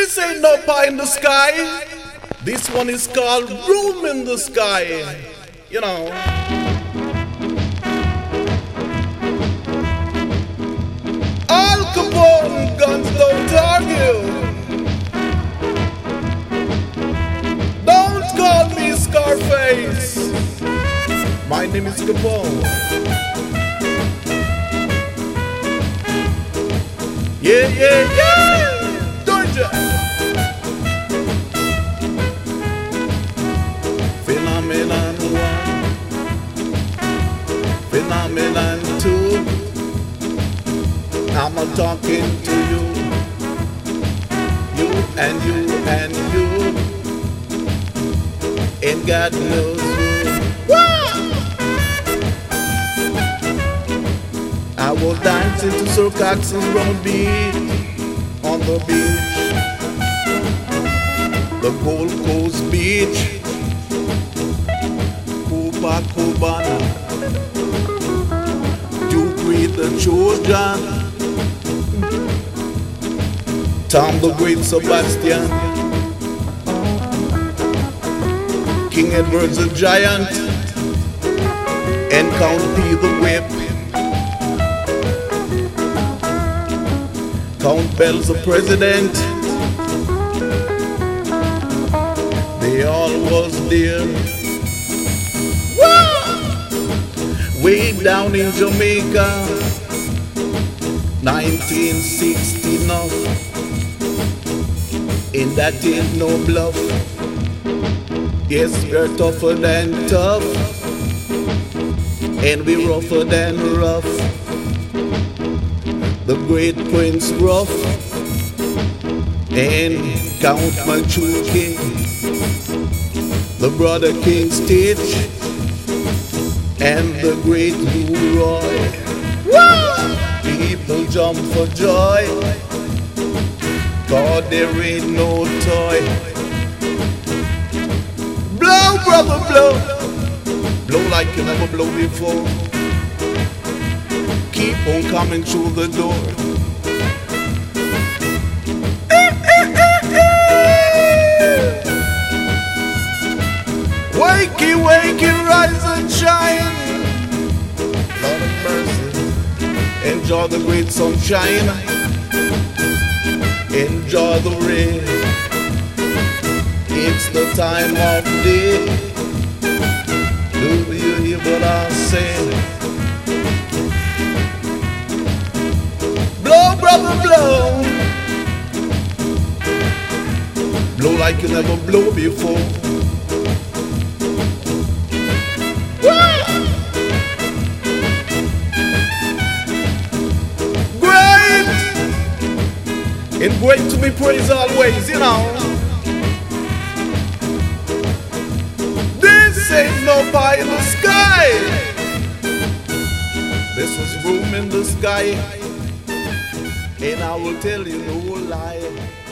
This ain't no pie in the sky. This one is called Room in the Sky. You know. Al Capone, guns don't argue. Don't call me Scarface. My name is Capone. Yeah, yeah, yeah. Georgia. Phenomenon 1, Phenomenon 2. I'm talking to you, you and you and you, and God knows who. I was dancing to Sir Cox's round beat on the beach, the Gold Coast beach. Cubana, Duke Reed the Trojan, Tom the Great Sebastian, King Edward's the Giant, and Count P the Whip, Count Bell's the President. They all was there. Way down in Jamaica, 1960 now, and that ain't no bluff. Yes, we're tougher than tough, and we rougher than rough. The great Prince Rough and Count Machuki, the brother King Stitch, and the great Lou Roy. People jump for joy, 'cause there ain't no toy. Blow, brother, blow. Blow like you never blow before. Keep on coming through the door. Wakey, wakey, rise and shine. Lord of mercy. Enjoy the great sunshine. Enjoy the rain. It's the time of day. Do you hear what I say? Blow, brother, blow. Blow like you never blow before. It's great to be praised always, you know. This ain't no pie in the sky. This is Room in the Sky, and I will tell you no lie.